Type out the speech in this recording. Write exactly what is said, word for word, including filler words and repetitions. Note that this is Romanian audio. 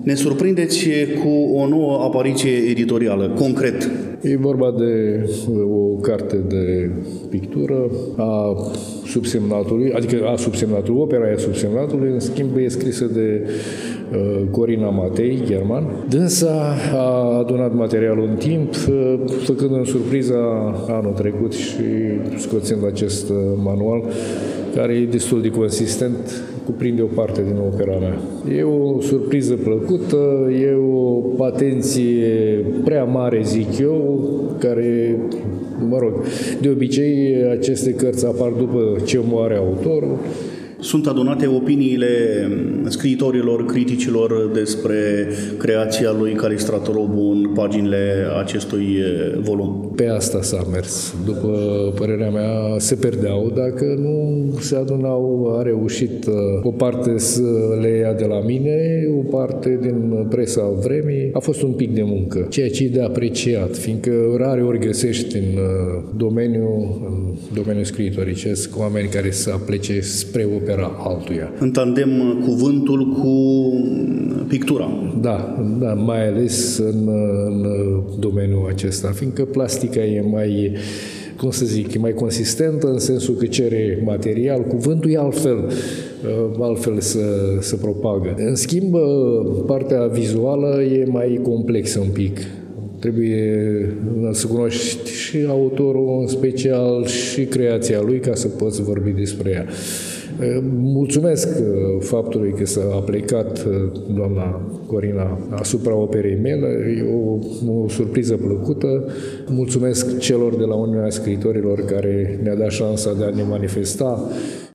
Ne surprindeți cu o nouă apariție editorială, concret. E vorba de o carte de pictură a subsemnatului, adică a subsemnatului, opera e a subsemnatului, în schimb e scrisă de uh, Corina Matei, german. Dânsa a adunat materialul în timp, uh, făcând surpriza anul trecut și scoțând acest uh, manual, care e destul de consistent, cuprinde o parte din opera mea. E o surpriză plăcută, e o atenție prea mare, zic eu, care, mă rog, de obicei aceste cărți apar după ce moare autorul. Sunt adunate opiniile scriitorilor, criticilor despre creația lui Calistratorobu în paginile acestui volum. Pe asta s-a mers. După părerea mea, se pierdeau dacă nu se adunau. A reușit o parte să le ia de la mine, o parte din presa vremii. A fost un pic de muncă, ceea ce e de apreciat, fiindcă rare ori găsești în domeniu, în domeniul scriitoricesc, oameni care să aplece spre opera altuia. În tandem cuvântul cu pictura. Da, da, mai ales în, în domeniul acesta, fiindcă plastica e mai, cum să zic, e mai consistentă în sensul că cere material, cuvântul e altfel, altfel să se propagă. În schimb, partea vizuală e mai complexă un pic. Trebuie să cunoști și autorul în special și creația lui ca să poți vorbi despre ea. Mulțumesc faptului că s-a aplicat doamna Corina asupra operei mele. E o, o surpriză plăcută. Mulțumesc celor de la Uniunea Scriitorilor care ne-a dat șansa de a ne manifesta.